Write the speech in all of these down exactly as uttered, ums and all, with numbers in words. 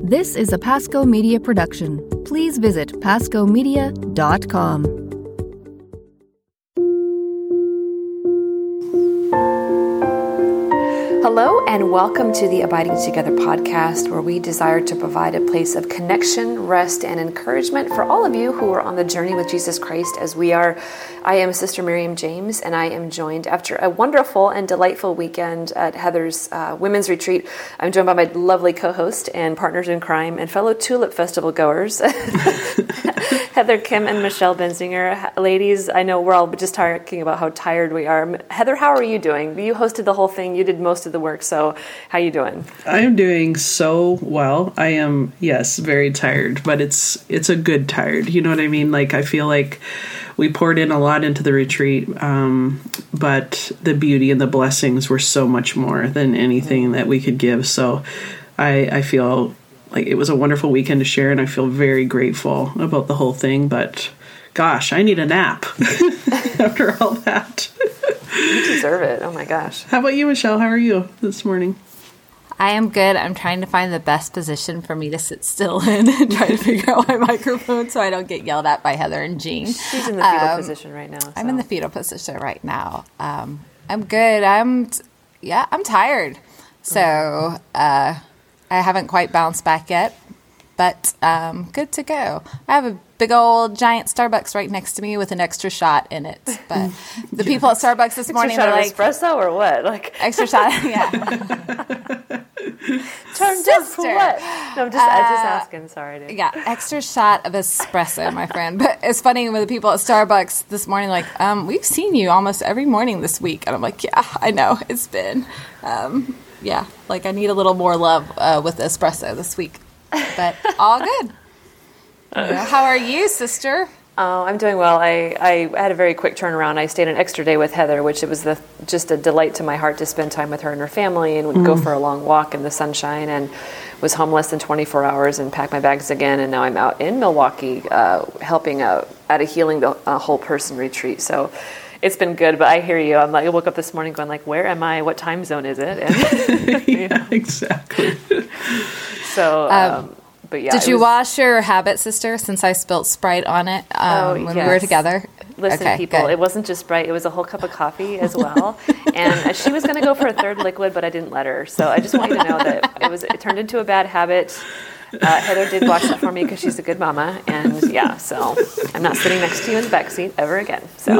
This is a Pasco Media production. Please visit pasco media dot com. Hello and welcome to the Abiding Together podcast, where we desire to provide a place of connection, rest, and encouragement for all of you who are on the journey with Jesus Christ as we are. I am Sister Miriam James, and I am joined after a wonderful and delightful weekend at Heather's uh, Women's Retreat. I'm joined by my lovely co-host and partners in crime and fellow Tulip Festival goers, Heather Kim and Michelle Benzinger. Ladies, I know we're all just talking about how tired we are. Heather, how are you doing? You hosted the whole thing. You did most of the work, so how you doing? I am doing so well. I am, yes, very tired, but it's it's a good tired. You know what I mean? Like, I feel like we poured in a lot into the retreat, um, but the beauty and the blessings were so much more than anything that we could give. So I, I feel like it was a wonderful weekend to share, and I feel very grateful about the whole thing. But gosh, I need a nap after all that. You deserve it. Oh my gosh. How about you, Michelle? How are you this morning? I am good. I'm trying to find the best position for me to sit still in and try to figure out my microphone so I don't get yelled at by Heather and Jean. She's in the fetal um, position right now. So. I'm in the fetal position right now. Um, I'm good. I'm, t- yeah, I'm tired. So uh, I haven't quite bounced back yet, but um, good to go. I have a big old giant Starbucks right next to me with an extra shot in it. But the yes. people at Starbucks this morning extra shot were of like, espresso or what? Like extra shot, yeah. Turned down for what? No, I'm just, uh, I'm just asking. Sorry, dude. Yeah, extra shot of espresso, my friend. But it's funny with the people at Starbucks this morning, like, um, we've seen you almost every morning this week. And I'm like, yeah, I know. It's been, um, yeah, like I need a little more love uh, with espresso this week. But all good. You know, how are you, sister? Oh, I'm doing well. I, I had a very quick turnaround. I stayed an extra day with Heather, which it was the, just a delight to my heart to spend time with her and her family, and would mm. go for a long walk in the sunshine, and was home less than twenty-four hours and packed my bags again. And now I'm out in Milwaukee uh, helping out at a Healing the uh, Whole Person retreat. So it's been good, but I hear you. I'm like, I woke up this morning going like, where am I? What time zone is it? And, you know. Yeah, exactly. So, um, um But yeah, did you was, wash your habit, sister, since I spilt Sprite on it um, oh, when yes. we were together? Listen, okay, people, good. It wasn't just Sprite. It was a whole cup of coffee as well. And she was going to go for a third liquid, but I didn't let her. So I just want you to know that it was it turned into a bad habit. Uh, Heather did wash it for me because she's a good mama. And yeah, so I'm not sitting next to you in the back seat ever again. So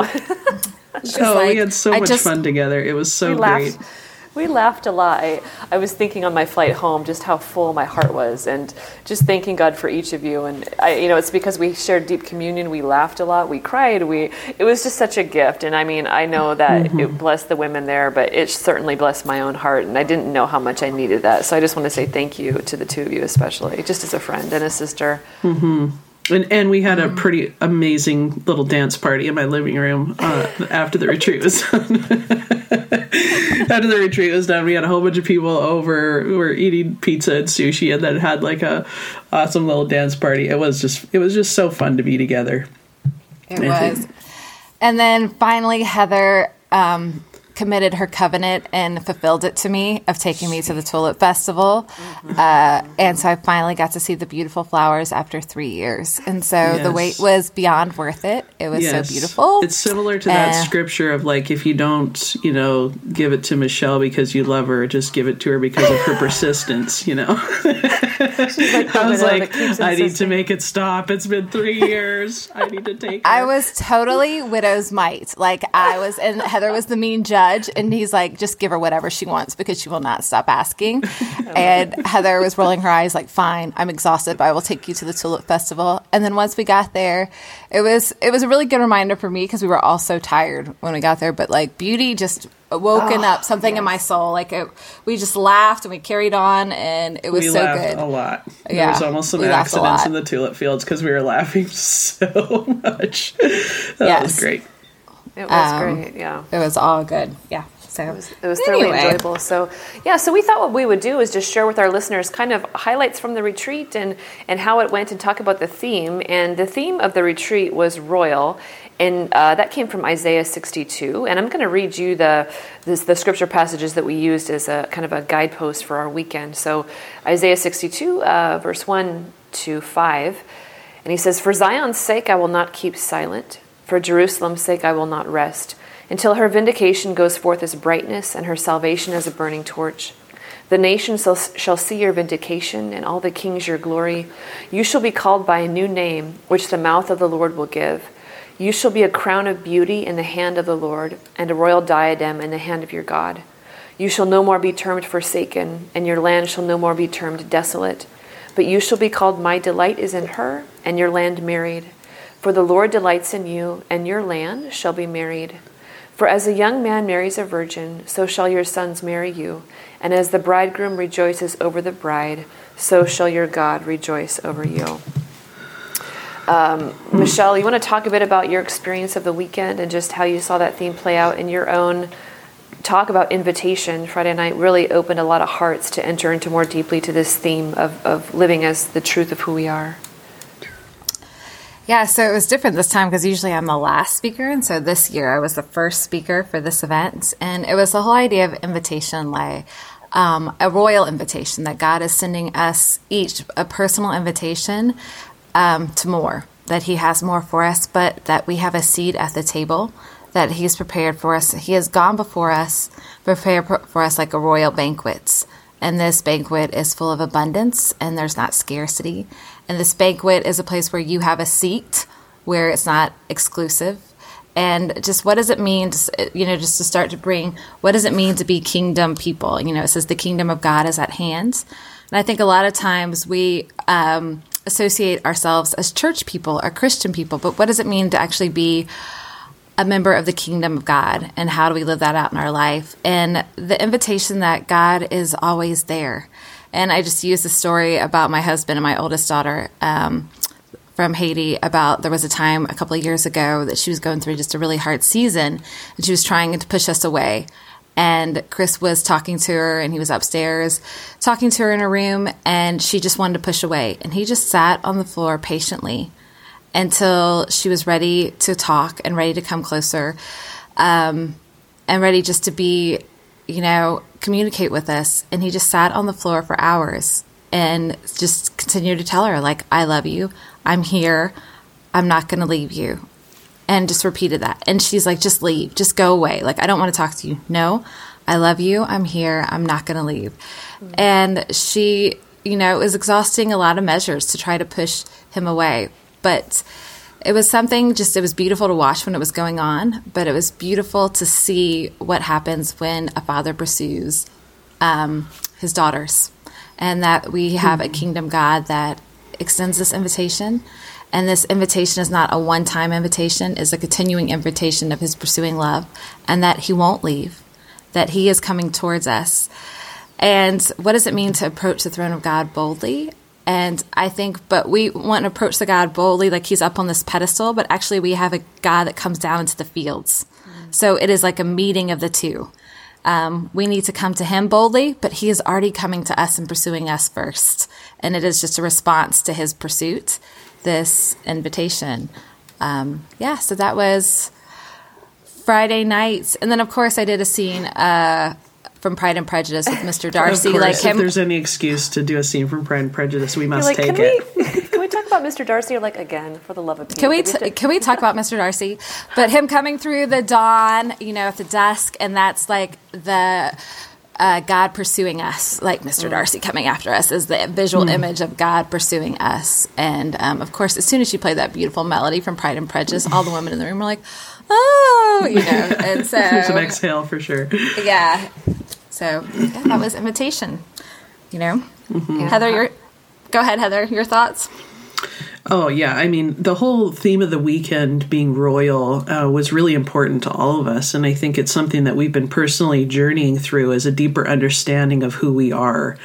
oh, like, we had so I much just, fun together. It was so we great. Laughed. We laughed a lot. I, I was thinking on my flight home just how full my heart was, and just thanking God for each of you. And I, you know, it's because we shared deep communion. We laughed a lot. We cried. We it was just such a gift. And I mean, I know that mm-hmm. it blessed the women there, but it certainly blessed my own heart. And I didn't know how much I needed that. So I just want to say thank you to the two of you, especially, just as a friend and a sister. Mm-hmm. And, and we had a pretty amazing little dance party in my living room uh, after the retreat was done. After the retreat was done, we had a whole bunch of people over who were eating pizza and sushi, and then had like a awesome little dance party. It was just it was just so fun to be together. It was. And then finally, Heather um, committed her covenant and fulfilled it to me of taking me to the Tulip Festival. Mm-hmm. Uh, and so I finally got to see the beautiful flowers after three years. And so yes. the wait was beyond worth it. It was yes. so beautiful. It's similar to that uh, scripture of like, if you don't, you know, give it to Michelle because you love her, just give it to her because of her persistence, you know? She's like, I was like, I need to make it stop. It's been three years. I need to take her. I was totally widow's mite. Like I was, and Heather was the mean judge. And he's like, just give her whatever she wants because she will not stop asking. And Heather was rolling her eyes like, fine, I'm exhausted, but I will take you to the Tulip Festival. And then once we got there, it was it was a really good reminder for me because we were all so tired when we got there. But like beauty just woken oh, up something yes. in my soul. Like it, we just laughed and we carried on, and it was we so laughed good. a lot. There yeah, was almost some accidents in the tulip fields because we were laughing so much. That yes. was great. It was um, great, yeah. It was all good, yeah. So it was, it was thoroughly anyway. enjoyable. So yeah, so we thought what we would do is just share with our listeners kind of highlights from the retreat and, and how it went and talk about the theme. And the theme of the retreat was royal. And uh, that came from Isaiah sixty-two. And I'm going to read you the this, the scripture passages that we used as a kind of a guidepost for our weekend. So Isaiah sixty-two, uh, verse one to five. And he says, "For Zion's sake I will not keep silent. For Jerusalem's sake I will not rest, until her vindication goes forth as brightness and her salvation as a burning torch. The nations shall, shall see your vindication, and all the kings your glory. You shall be called by a new name, which the mouth of the Lord will give. You shall be a crown of beauty in the hand of the Lord, and a royal diadem in the hand of your God. You shall no more be termed forsaken, and your land shall no more be termed desolate. But you shall be called, my delight is in her, and your land married. For the Lord delights in you, and your land shall be married. For as a young man marries a virgin, so shall your sons marry you. And as the bridegroom rejoices over the bride, so shall your God rejoice over you." Um, Michelle, you want to talk a bit about your experience of the weekend and just how you saw that theme play out in your own talk about invitation? Friday night really opened a lot of hearts to enter into more deeply to this theme of, of living as the truth of who we are. Yeah, so it was different this time because usually I'm the last speaker. And so this year I was the first speaker for this event. And it was the whole idea of invitation, like um, a royal invitation, that God is sending us each a personal invitation um, to more, that he has more for us, but that we have a seat at the table, that he's prepared for us. He has gone before us, prepared for us like a royal banquet. And this banquet is full of abundance, and there's not scarcity. And this banquet is a place where you have a seat, where it's not exclusive. And just what does it mean, to, you know, just to start to bring, what does it mean to be kingdom people? You know, it says the kingdom of God is at hand. And I think a lot of times we um, associate ourselves as church people or Christian people, but what does it mean to actually be a member of the kingdom of God, and how do we live that out in our life? And the invitation that God is always there. And I just used the story about my husband and my oldest daughter um, from Haiti about there was a time a couple of years ago that she was going through just a really hard season, and she was trying to push us away. And Chris was talking to her, and he was upstairs talking to her in a room, and she just wanted to push away. And he just sat on the floor patiently until she was ready to talk and ready to come closer, um, and ready just to be, you know, communicate with us. And he just sat on the floor for hours and just continued to tell her, like, I love you. I'm here. I'm not going to leave you. And just repeated that. And she's like, just leave. Just go away. Like, I don't want to talk to you. No, I love you. I'm here. I'm not going to leave. Mm-hmm. And she, you know, it was exhausting a lot of measures to try to push him away. But it was something just, it was beautiful to watch when it was going on, but it was beautiful to see what happens when a father pursues um, his daughters, and that we have mm-hmm. a kingdom God that extends this invitation. And this invitation is not a one-time invitation, it's a continuing invitation of his pursuing love, and that he won't leave, that he is coming towards us. And what does it mean to approach the throne of God boldly? And I think, but we want to approach the God boldly, like he's up on this pedestal, but actually we have a God that comes down into the fields. Mm. So it is like a meeting of the two. Um, we need to come to him boldly, but he is already coming to us and pursuing us first. And it is just a response to his pursuit, this invitation. Um, yeah, so that was Friday night. And then, of course, I did a scene uh, from Pride and Prejudice with Mister Darcy. Of course, like him. If there's any excuse to do a scene from Pride and Prejudice, we must like, take can it. We, can we talk about Mister Darcy? You're like, again, for the love of Pete. Can we t- can we talk about Mister Darcy? But him coming through the dawn, you know, at the dusk, and that's like the uh, God pursuing us, like Mister Mm. Darcy coming after us is the visual mm. image of God pursuing us. And um, of course, as soon as she played that beautiful melody from Pride and Prejudice, all the women in the room were like, "Oh," you know. And so there's an exhale for sure. Yeah. So yeah, that was invitation. You know, mm-hmm. yeah. Heather, your go ahead, Heather. Your thoughts? Oh, yeah. I mean, the whole theme of the weekend being royal uh, was really important to all of us. And I think it's something that we've been personally journeying through as a deeper understanding of who we are.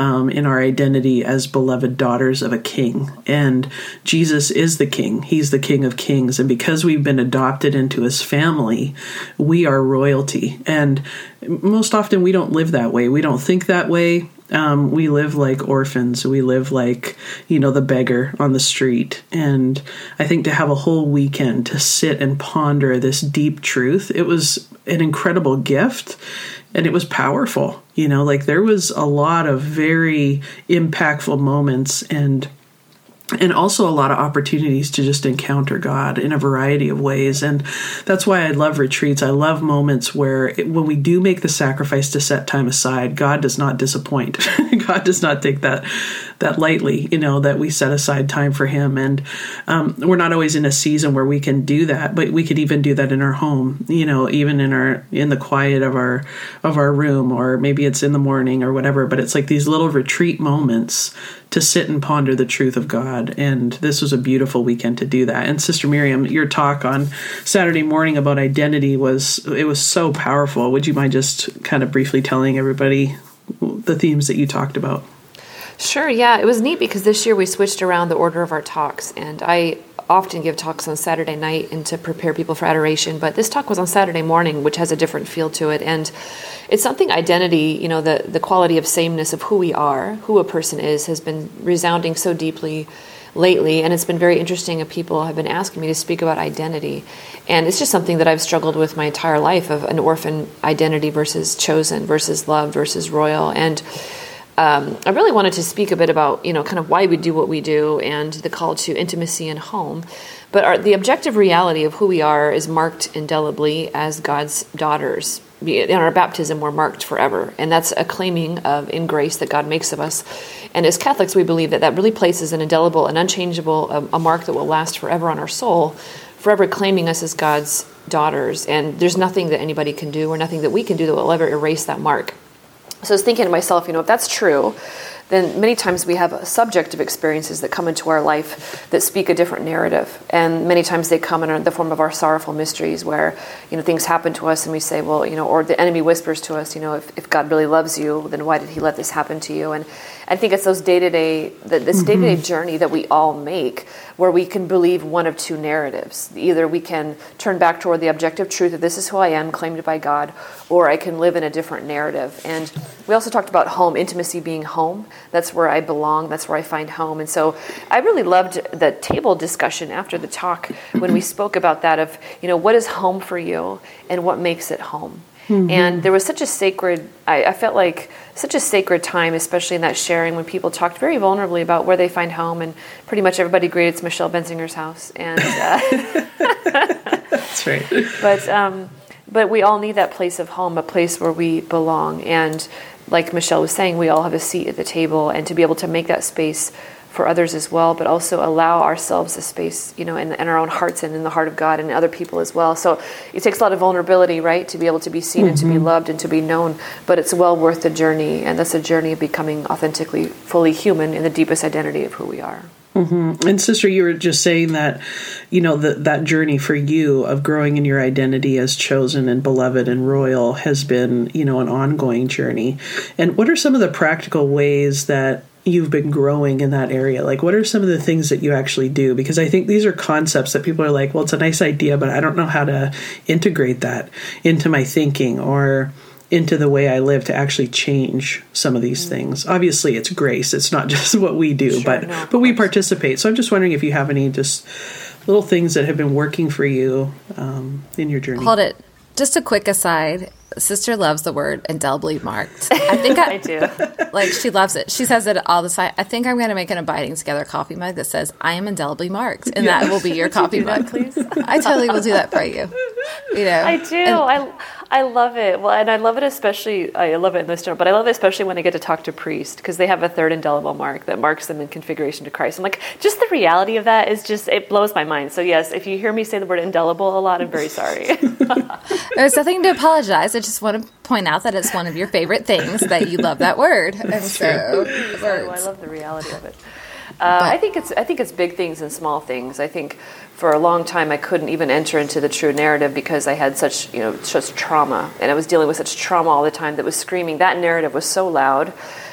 um, in our identity as beloved daughters of a king. And Jesus is the king. He's the King of Kings. And because we've been adopted into his family, we are royalty. And most often we don't live that way. We don't think that way. Um, we live like orphans. We live like, you know, the beggar on the street. And I think to have a whole weekend to sit and ponder this deep truth, it was an incredible gift. And it was powerful. You know, like there was a lot of very impactful moments and And also a lot of opportunities to just encounter God in a variety of ways. And that's why I love retreats. I love moments where it, when we do make the sacrifice to set time aside, God does not disappoint. God does not take that that lightly, you know, that we set aside time for him. And um, we're not always in a season where we can do that, but we could even do that in our home, you know, even in our in the quiet of our of our room, or maybe it's in the morning or whatever. But it's like these little retreat moments to sit and ponder the truth of God. And this was a beautiful weekend to do that. And Sister Miriam, your talk on Saturday morning about identity was, it was so powerful. Would you mind just kind of briefly telling everybody the themes that you talked about? Sure, yeah. It was neat because this year we switched around the order of our talks. And I often give talks on Saturday night and to prepare people for adoration, but this talk was on Saturday morning, which has a different feel to it. And it's something identity, you know, the, the quality of sameness of who we are, who a person is, has been resounding so deeply lately. And it's been very interesting that people have been asking me to speak about identity. And it's just something that I've struggled with my entire life, of an orphan identity versus chosen versus loved versus royal. And Um, I really wanted to speak a bit about, you know, kind of why we do what we do and the call to intimacy and home. But our, the objective reality of who we are is marked indelibly as God's daughters. In our baptism, we're marked forever. And that's a claiming of in grace that God makes of us. And as Catholics, we believe that that really places an indelible and unchangeable, a, a mark that will last forever on our soul, forever claiming us as God's daughters. And there's nothing that anybody can do or nothing that we can do that will ever erase that mark. So I was thinking to myself, you know, if that's true, then many times we have subjective experiences that come into our life that speak a different narrative. And many times they come in the form of our sorrowful mysteries where, you know, things happen to us and we say, well, you know, or the enemy whispers to us, you know, if, if God really loves you, then why did he let this happen to you? And I think it's those day-to-day, this mm-hmm. day-to-day journey that we all make where we can believe one of two narratives. Either we can turn back toward the objective truth that this is who I am, claimed by God, or I can live in a different narrative. And we also talked about home, intimacy being home. That's where I belong. That's where I find home. And so I really loved the table discussion after the talk when we spoke about that of, you know, what is home for you and what makes it home? Mm-hmm. And there was such a sacred, I, I felt like such a sacred time, especially in that sharing when people talked very vulnerably about where they find home. And pretty much everybody agreed it's Michelle Benzinger's house. And uh, that's right. But, um, but we all need that place of home, a place where we belong. And like Michelle was saying, we all have a seat at the table, and to be able to make that space for others as well, but also allow ourselves a space, you know, in, in our own hearts and in the heart of God and other people as well. So it takes a lot of vulnerability, right, to be able to be seen mm-hmm. and to be loved and to be known, but it's well worth the journey, and that's a journey of becoming authentically, fully human in the deepest identity of who we are. Mm-hmm. And Sister, you were just saying that, you know, that that journey for you of growing in your identity as chosen and beloved and royal has been, you know, an ongoing journey. And what are some of the practical ways that you've been growing in that area? Like, what are some of the things that you actually do? Because I think these are concepts that people are like, well, it's a nice idea, but I don't know how to integrate that into my thinking or into the way I live to actually change some of these mm-hmm. things. Obviously, it's grace. It's not just what we do, sure, but no, but we participate. So I'm just wondering if you have any just little things that have been working for you um, in your journey. Hold it. Just a quick aside. Sister loves the word indelibly marked. I think I, I do. Like, she loves it. She says it all the time. I think I'm going to make an Abiding Together coffee mug that says, I am indelibly marked. And yeah. that will be your coffee you mug. That, please? I totally will do that for you. You know, I do. And, I I love it. Well, and I love it especially, I love it in this journal, but I love it especially when I get to talk to priests, because they have a third indelible mark that marks them in configuration to Christ. I'm like, just the reality of that is just, it blows my mind. So yes, if you hear me say the word indelible a lot, I'm very sorry. There's nothing to apologize. I just want to point out that it's one of your favorite things, that you love that word. And so, oh, I love the reality of it. Uh, I think it's I think it's big things and small things. I think for a long time I couldn't even enter into the true narrative because I had such, you know, such trauma, and I was dealing with such trauma all the time that was screaming. That narrative was so loud.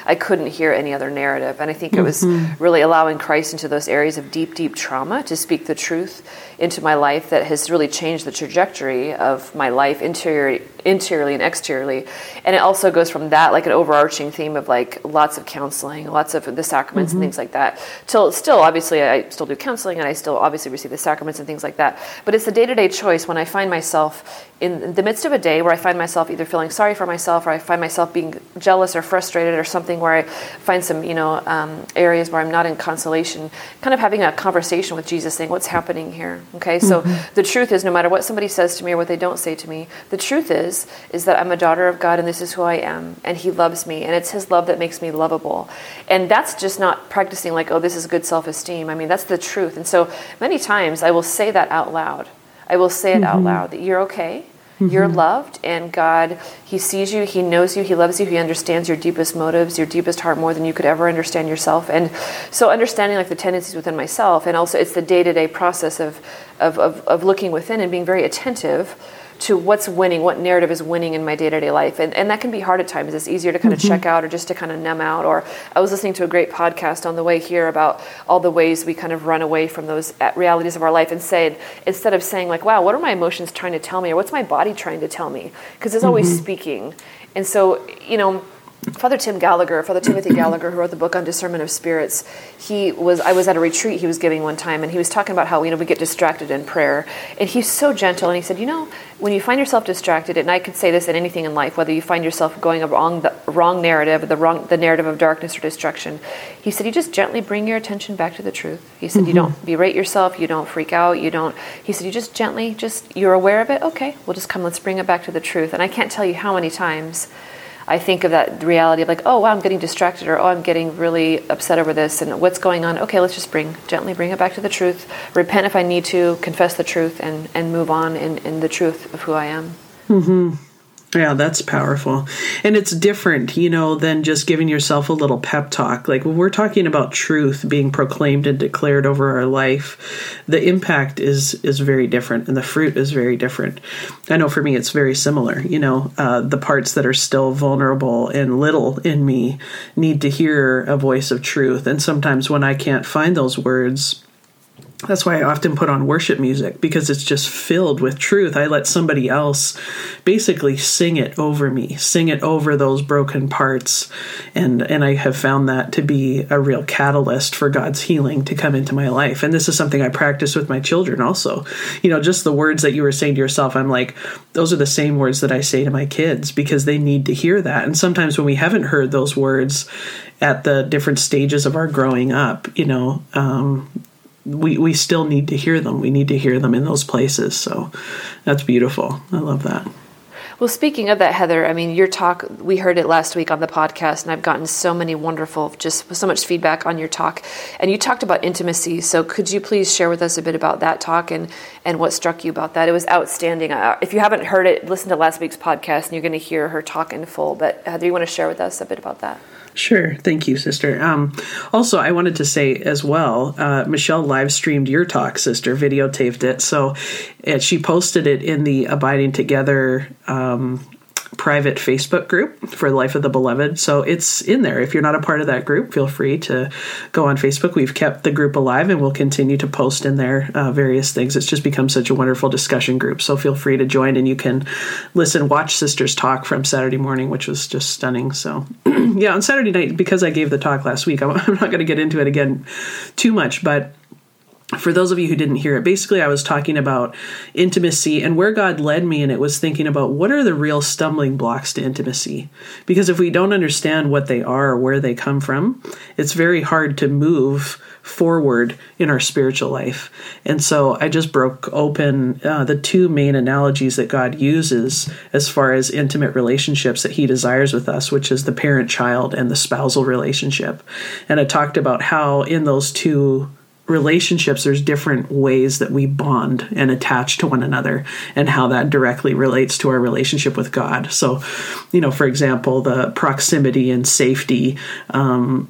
I couldn't hear any other narrative. And I think it was mm-hmm. really allowing Christ into those areas of deep, deep trauma to speak the truth into my life that has really changed the trajectory of my life interior, interiorly and exteriorly. And it also goes from that, like an overarching theme of like lots of counseling, lots of the sacraments mm-hmm. and things like that, till still, obviously, I still do counseling and I still obviously receive the sacraments and things like that. But it's a day-to-day choice when I find myself in the midst of a day where I find myself either feeling sorry for myself or I find myself being jealous or frustrated or something, where I find some, you know, um, areas where I'm not in consolation, kind of having a conversation with Jesus saying, what's happening here? Okay, so mm-hmm. the truth is, no matter what somebody says to me or what they don't say to me, the truth is, is that I'm a daughter of God and this is who I am, and He loves me, and it's His love that makes me lovable. And that's just not practicing like, oh, this is good self-esteem. I mean, that's the truth. And so many times I will say that out loud. I will say it mm-hmm. out loud, that you're okay. Mm-hmm. You're loved, and God, He sees you, He knows you, He loves you, He understands your deepest motives, your deepest heart more than you could ever understand yourself. And so understanding like the tendencies within myself, and also it's the day-to-day process of, of, of, of looking within and being very attentive to what's winning, what narrative is winning in my day-to-day life. And and that can be hard at times. It's easier to kind of mm-hmm. check out or just to kind of numb out. Or I was listening to a great podcast on the way here about all the ways we kind of run away from those realities of our life and say, instead of saying like, wow, what are my emotions trying to tell me? Or what's my body trying to tell me? Because it's mm-hmm. always speaking. And so, you know, Father Tim Gallagher, Father Timothy Gallagher, who wrote the book on discernment of spirits, he was, I was at a retreat he was giving one time, and he was talking about how, you know, we get distracted in prayer. And he's so gentle, and he said, you know, when you find yourself distracted, and I could say this in anything in life, whether you find yourself going a wrong, the wrong narrative, the wrong, the narrative of darkness or destruction, he said, you just gently bring your attention back to the truth. He said, mm-hmm. you don't berate yourself, you don't freak out, you don't, he said, you just gently, just, you're aware of it, okay, we'll just come, let's bring it back to the truth. And I can't tell you how many times I think of that reality of like, oh, wow, I'm getting distracted, or oh, I'm getting really upset over this, and what's going on? Okay, let's just bring, gently bring it back to the truth, repent if I need to, confess the truth, and, and move on in, in the truth of who I am. Mm-hmm. Yeah, that's powerful. And it's different, you know, than just giving yourself a little pep talk. Like when we're talking about truth being proclaimed and declared over our life, the impact is is very different and the fruit is very different. I know for me, it's very similar. You know, uh, the parts that are still vulnerable and little in me need to hear a voice of truth. And sometimes when I can't find those words, that's why I often put on worship music, because it's just filled with truth. I let somebody else basically sing it over me, sing it over those broken parts. And, and I have found that to be a real catalyst for God's healing to come into my life. And this is something I practice with my children also. You know, just the words that you were saying to yourself, I'm like, those are the same words that I say to my kids because they need to hear that. And sometimes when we haven't heard those words at the different stages of our growing up, you know, um, we we still need to hear them. We need to hear them in those places. So that's beautiful. I love that. Well, speaking of that, Heather, I mean, your talk, we heard it last week on the podcast, and I've gotten so many wonderful, just so much feedback on your talk. And you talked about intimacy. So could you please share with us a bit about that talk and, and what struck you about that? It was outstanding. Uh, if you haven't heard it, listen to last week's podcast, and you're going to hear her talk in full. But Heather, you want to share with us a bit about that? Sure. Thank you, sister. Um, also, I wanted to say as well, uh, Michelle live streamed your talk, sister, videotaped it. So uh, she posted it in the Abiding Together um, private Facebook group for the Life of the Beloved. So it's in there. If you're not a part of that group, feel free to go on Facebook. We've kept the group alive and we'll continue to post in there uh, various things. It's just become such a wonderful discussion group. So feel free to join and you can listen, watch Sister's talk from Saturday morning, which was just stunning. So yeah, on Saturday night, because I gave the talk last week, I'm, I'm not going to get into it again too much, but for those of you who didn't hear it, basically I was talking about intimacy and where God led me, and it was thinking about what are the real stumbling blocks to intimacy. Because if we don't understand what they are or where they come from, it's very hard to move forward in our spiritual life. And so I just broke open uh, the two main analogies that God uses as far as intimate relationships that He desires with us, which is the parent-child and the spousal relationship. And I talked about how in those two relationships, there's different ways that we bond and attach to one another and how that directly relates to our relationship with God. So, you know, for example, the proximity and safety, um,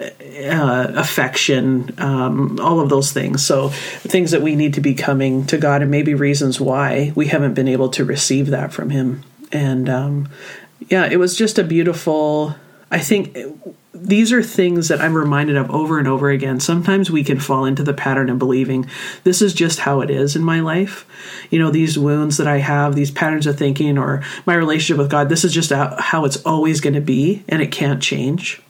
uh, affection, um, all of those things. So things that we need to be coming to God and maybe reasons why we haven't been able to receive that from Him. And um, yeah, it was just a beautiful I think these are things that I'm reminded of over and over again. Sometimes we can fall into the pattern of believing this is just how it is in my life. You know, these wounds that I have, these patterns of thinking, or my relationship with God, this is just how it's always going to be, and it can't change.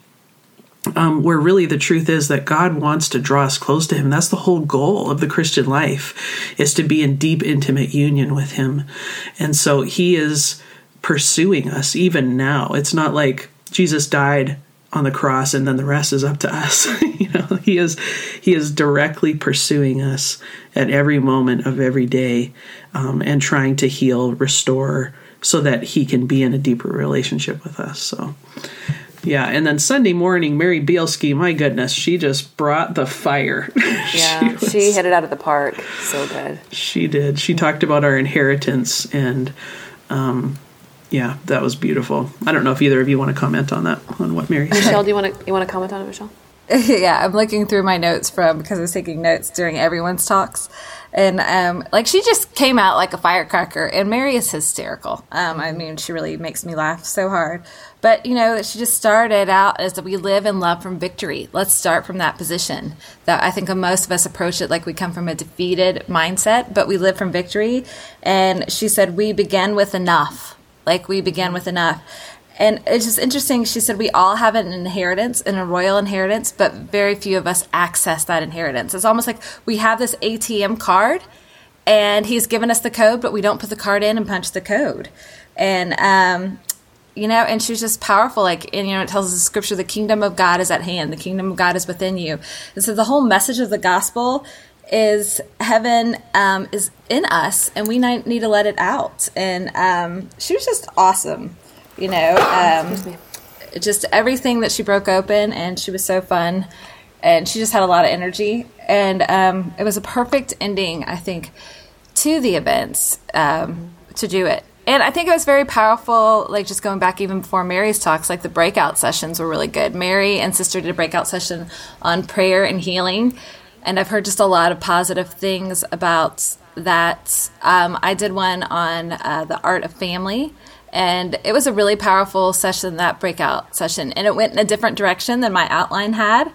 Um, where really the truth is that God wants to draw us close to him. That's the whole goal of the Christian life, is to be in deep, intimate union with him. And so he is pursuing us even now. It's not like Jesus died on the cross and then the rest is up to us. You know, he is he is directly pursuing us at every moment of every day, um, and trying to heal, restore, so that he can be in a deeper relationship with us. So, yeah. And then Sunday morning, Mary Bielski, my goodness, she just brought the fire. Yeah, she, was, she hit it out of the park. So good. She did. She talked about our inheritance, and um, yeah, that was beautiful. I don't know if either of you want to comment on that, on what Mary said. Michelle, do you want to you want to comment on it, Michelle? Yeah, I'm looking through my notes from, because I was taking notes during everyone's talks. And, um, like, she just came out like a firecracker, and Mary is hysterical. Um, I mean, she really makes me laugh so hard. But, you know, she just started out as that we live and love from victory. Let's start from that position. That I think most of us approach it like we come from a defeated mindset, but we live from victory. And she said, we begin with enough. Like, we begin with enough. And it's just interesting. She said we all have an inheritance and a royal inheritance, but very few of us access that inheritance. It's almost like we have this A T M card, and he's given us the code, but we don't put the card in and punch the code. And, um, you know, and she's just powerful. Like, and, you know, it tells us in scripture, the kingdom of God is at hand. The kingdom of God is within you. And so the whole message of the gospel is heaven um, is in us, and we need to let it out. And um, she was just awesome. You know, um, just everything that she broke open, and she was so fun, and she just had a lot of energy, and um, it was a perfect ending, I think, to the events, um, to do it. And I think it was very powerful, like just going back even before Mary's talks, like the breakout sessions were really good. Mary and Sister did a breakout session on prayer and healing, and I've heard just a lot of positive things about that. Um, I did one on uh, the art of family. And it was a really powerful session, that breakout session. And it went in a different direction than my outline had,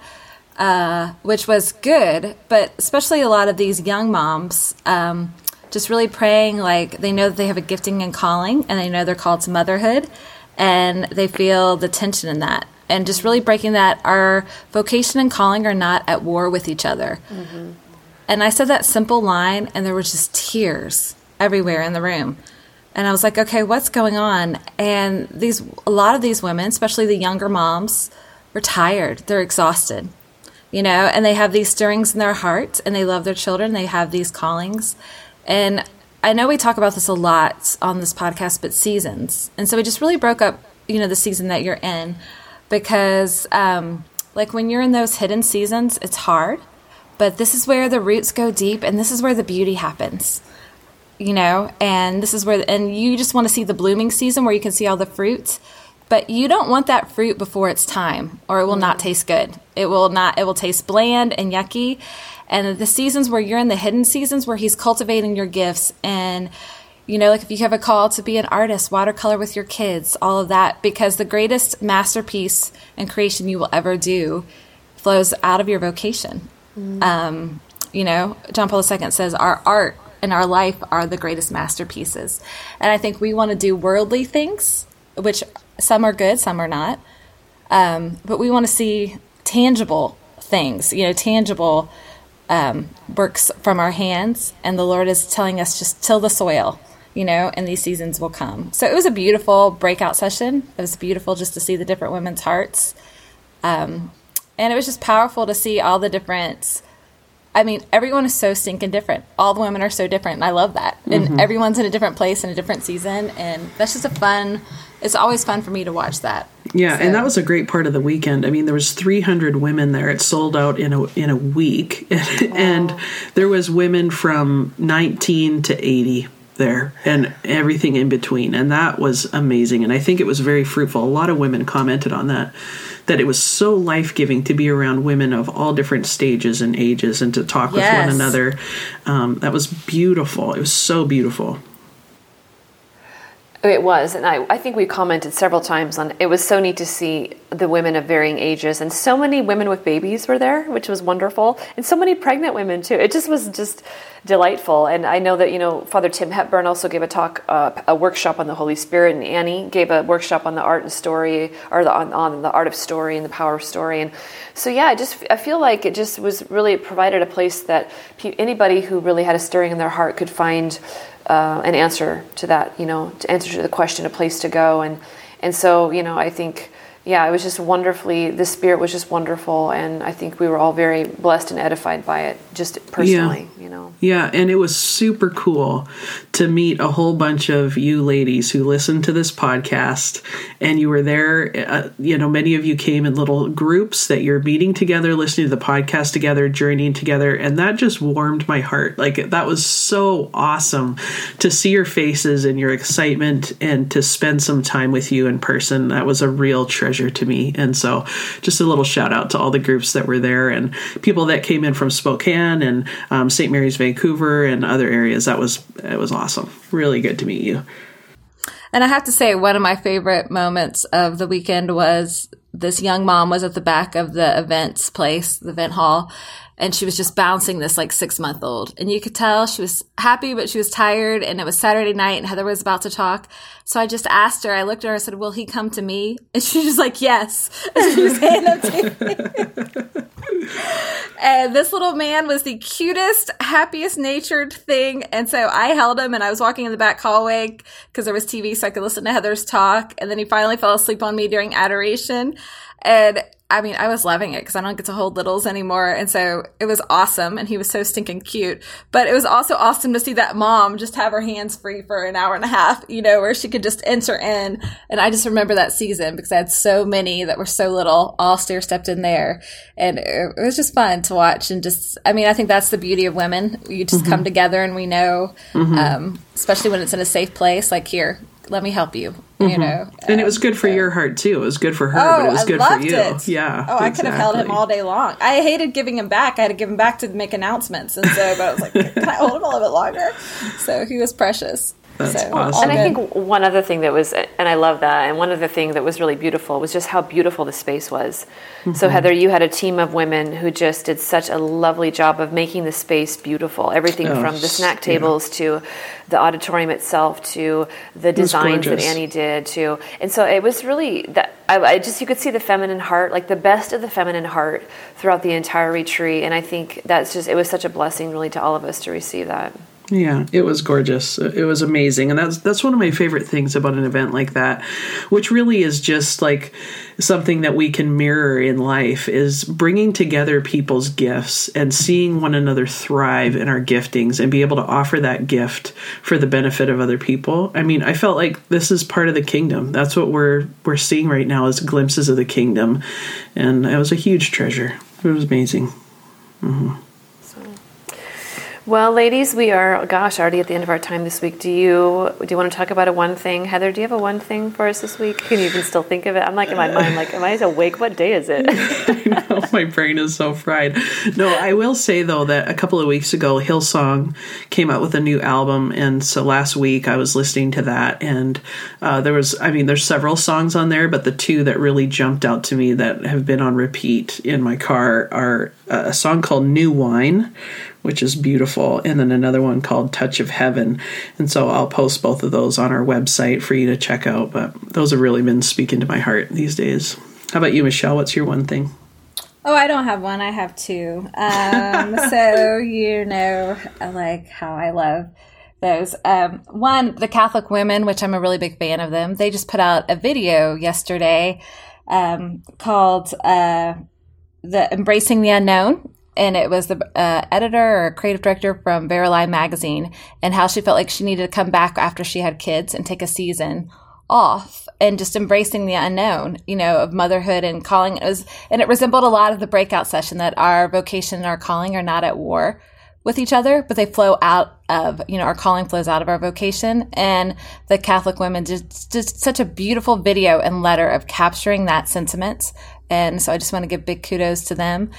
uh, which was good. But especially a lot of these young moms um, just really praying, like they know that they have a gifting and calling, and they know they're called to motherhood, and they feel the tension in that. And just really breaking that our vocation and calling are not at war with each other. Mm-hmm. And I said that simple line, and there was just tears everywhere in the room. And I was like, okay, what's going on? And these, a lot of these women, especially the younger moms, are tired. They're exhausted, you know, and they have these stirrings in their heart, and they love their children. They have these callings. And I know we talk about this a lot on this podcast, but seasons. And so we just really broke up, you know, the season that you're in, because um, like when you're in those hidden seasons, it's hard, but this is where the roots go deep, and this is where the beauty happens. You know, and this is where, and you just want to see the blooming season where you can see all the fruit, but you don't want that fruit before it's time, or it will not taste good. It will not, it will taste bland and yucky. And the seasons where you're in the hidden seasons where he's cultivating your gifts, and, you know, like if you have a call to be an artist, watercolor with your kids, all of that, because the greatest masterpiece and creation you will ever do flows out of your vocation. Mm. Um, you know, John Paul the Second says our art in our life are the greatest masterpieces. And I think we want to do worldly things, which some are good, some are not. Um, but we want to see tangible things, you know, tangible um, works from our hands. And the Lord is telling us just till the soil, you know, and these seasons will come. So it was a beautiful breakout session. It was beautiful just to see the different women's hearts. Um, and it was just powerful to see all the different, I mean, everyone is so stinking different. All the women are so different, and I love that. And mm-hmm. everyone's in a different place in a different season, and that's just a fun, it's always fun for me to watch that. Yeah, so. And that was a great part of the weekend. I mean, there was three hundred women there. It sold out in a in a week. And wow. There was women from nineteen to eighty there, and everything in between. And that was amazing. And I think it was very fruitful. A lot of women commented on that. That it was so life-giving to be around women of all different stages and ages, and to talk with yes. one another. Um, that was beautiful. It was so beautiful. It was, and I, I think we commented several times on it. Was so neat to see the women of varying ages, and so many women with babies were there, which was wonderful, and so many pregnant women too. It just was just delightful. And I know that, you know, Father Tim Hepburn also gave a talk, uh, a workshop on the Holy Spirit, and Annie gave a workshop on the art and story, or the, on, on the art of story and the power of story. And so, yeah, I just I feel like it just was really provided a place that pe- anybody who really had a stirring in their heart could find Uh, an answer to that, you know, to answer to the question, a place to go. And, and so, you know, I think, yeah, it was just wonderfully, the Spirit was just wonderful. And I think we were all very blessed and edified by it, just personally, yeah. you know. Yeah, and it was super cool to meet a whole bunch of you ladies who listened to this podcast, and you were there. Uh, you know, many of you came in little groups that you're meeting together, listening to the podcast together, journeying together, and that just warmed my heart. Like, that was so awesome to see your faces and your excitement, and to spend some time with you in person. That was a real treasure to me. And so just a little shout out to all the groups that were there, and people that came in from Spokane and um, Saint Mary's, Vancouver, and other areas. That was, it was awesome. Really good to meet you. And I have to say, one of my favorite moments of the weekend was this young mom was at the back of the events place, the event hall, and she was just bouncing this like six month old. And you could tell she was happy, but she was tired, and it was Saturday night and Heather was about to talk. So I just asked her, I looked at her, I said, will he come to me? And she was like, yes. And she was handing him to me. And this little man was the cutest, happiest natured thing. And so I held him, and I was walking in the back hallway because there was T V so I could listen to Heather's talk. And then he finally fell asleep on me during adoration. And I mean, I was loving it because I don't get to hold littles anymore. And so it was awesome. And he was so stinking cute. But it was also awesome to see that mom just have her hands free for an hour and a half, you know, where she could just enter in. And I just remember that season because I had so many that were so little, all stair stepped in there. And it, it was just fun to watch. And just, I mean, I think that's the beauty of women. You just mm-hmm. come together and we know, mm-hmm. um, especially when it's in a safe place, like here, let me help you, you mm-hmm. know. And it was good for so. your heart, too. It was good for her, oh, but it was I good loved for you. It. Yeah. Oh, I exactly. could have held him all day long. I hated giving him back. I had to give him back to make announcements. And so but I was like, can I hold him a little bit longer? So he was precious. That's so, awesome. And I think one other thing that was, and I love that, and one other thing that was really beautiful was just how beautiful the space was. Mm-hmm. So Heather, you had a team of women who just did such a lovely job of making the space beautiful. Everything oh, from the snack tables yeah. to the auditorium itself to the designs that Annie did to, and so it was really that I, I just, you could see the feminine heart, like the best of the feminine heart throughout the entire retreat. And I think that's just, it was such a blessing really to all of us to receive that. Yeah, it was gorgeous. It was amazing. And that's that's one of my favorite things about an event like that, which really is just like something that we can mirror in life, is bringing together people's gifts and seeing one another thrive in our giftings and be able to offer that gift for the benefit of other people. I mean, I felt like this is part of the kingdom. That's what we're we're seeing right now, is glimpses of the kingdom. And it was a huge treasure. It was amazing. Mm-hmm. Well, ladies, we are, gosh, already at the end of our time this week. Do you do you want to talk about a one thing? Heather, do you have a one thing for us this week? Can you even still think of it? I'm like in my mind, like, am I awake? What day is it? I know, my brain is so fried. No, I will say, though, that a couple of weeks ago, Hillsong came out with a new album. And so last week I was listening to that. And uh, there was, I mean, there's several songs on there, but the two that really jumped out to me that have been on repeat in my car are a song called New Wine, which is beautiful, and then another one called Touch of Heaven. And so I'll post both of those on our website for you to check out. But those have really been speaking to my heart these days. How about you, Michelle? What's your one thing? Oh, I don't have one. I have two. Um, so, you know, I like how I love those. Um, one, the Catholic Women, which I'm a really big fan of them. They just put out a video yesterday um, called uh, the Embracing the Unknown. And it was the uh, editor or creative director from Verilive magazine, and how she felt like she needed to come back after she had kids and take a season off and just embracing the unknown, you know, of motherhood and calling. It was, and it resembled a lot of the breakout session, that our vocation and our calling are not at war with each other, but they flow out of, you know, our calling flows out of our vocation. And the Catholic Women just, just such a beautiful video and letter of capturing that sentiment. And so I just want to give big kudos to them.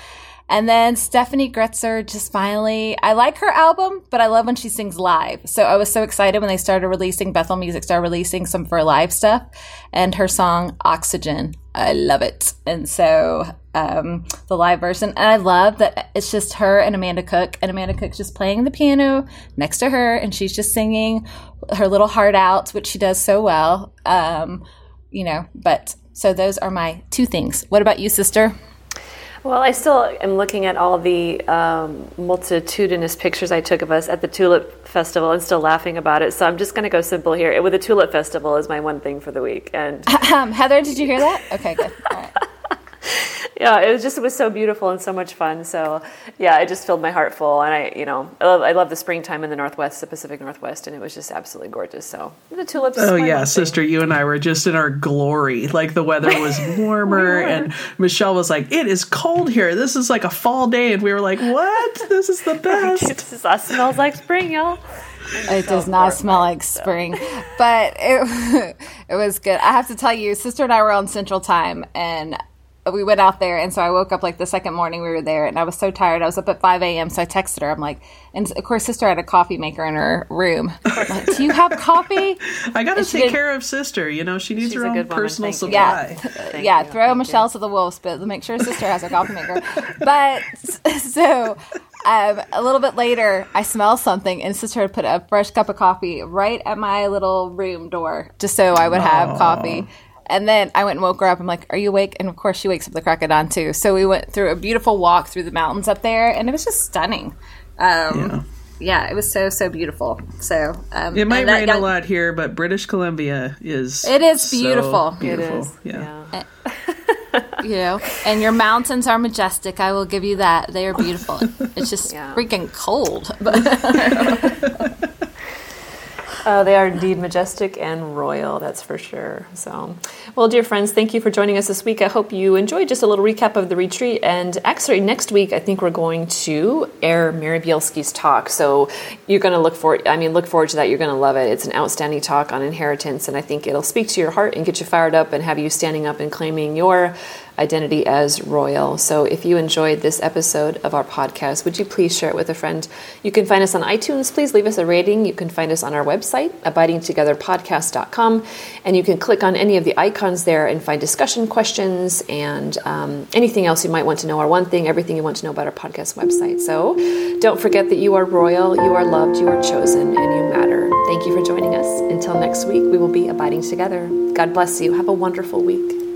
And then Stephanie Gretzer just finally, I like her album, but I love when she sings live. So I was so excited when they started releasing, Bethel Music started releasing some for live stuff. And her song, Oxygen, I love it. And so um, the live version. And I love that it's just her and Amanda Cook. And Amanda Cook's just playing the piano next to her. And she's just singing her little heart out, which she does so well. Um, you know, but so those are my two things. What about you, sister? Well, I still am looking at all the um, multitudinous pictures I took of us at the Tulip Festival and still laughing about it. So I'm just going to go simple here. With the Tulip Festival is my one thing for the week. And um, Heather, did you hear that? Okay, good. All right. Yeah, it was just, it was so beautiful and so much fun. So yeah, it just filled my heart full. And I, you know, I love, I love the springtime in the Northwest, the Pacific Northwest, and it was just absolutely gorgeous. So the tulips. Oh yeah, sister, you and I were just in our glory. Like the weather was warmer, and Michelle was like, "It is cold here. This is like a fall day," and we were like, "What? This is the best." It smells like spring, y'all. It so does not smell like spring, so. But it it was good. I have to tell you, sister and I were on Central Time, and we went out there, and so I woke up like the second morning we were there, and I was so tired. I was up at five a.m., so I texted her. I'm like, and of course, sister had a coffee maker in her room. I'm like, do you have coffee? I got to take did, care of sister. You know, she needs her own personal supply. Yeah, yeah. You, throw Michelle you. to the wolves, but make sure sister has her coffee maker. But so um, a little bit later, I smell something, and sister had put a fresh cup of coffee right at my little room door, just so I would have Aww. coffee. And then I went and woke her up. I'm like, are you awake? And of course she wakes up the crack of dawn too. So we went through a beautiful walk through the mountains up there, and it was just stunning. Um, yeah. yeah, it was so, so beautiful. So um, it might that, rain that, a lot here, but British Columbia is It is beautiful. So beautiful. It is. Yeah. yeah. You know, and your mountains are majestic. I will give you that. They are beautiful. It's just yeah. freaking cold. Uh, they are indeed majestic and royal, that's for sure. So, well, dear friends, thank you for joining us this week. I hope you enjoyed just a little recap of the retreat. And actually, next week, I think we're going to air Mary Bielski's talk. So you're going to look for, I mean, look forward to that. You're going to love it. It's an outstanding talk on inheritance, and I think it'll speak to your heart and get you fired up and have you standing up and claiming your identity as royal. So if you enjoyed this episode of our podcast, would you please share it with a friend? You can find us on iTunes. Please leave us a rating. You can find us on our website, abiding together podcast dot com, and you can click on any of the icons there and find discussion questions and um, anything else you might want to know, or one thing, everything you want to know about our podcast website. So don't forget that you are royal, you are loved, you are chosen, and you matter. Thank you for joining us. Until next week, we will be abiding together. God bless you. Have a wonderful week.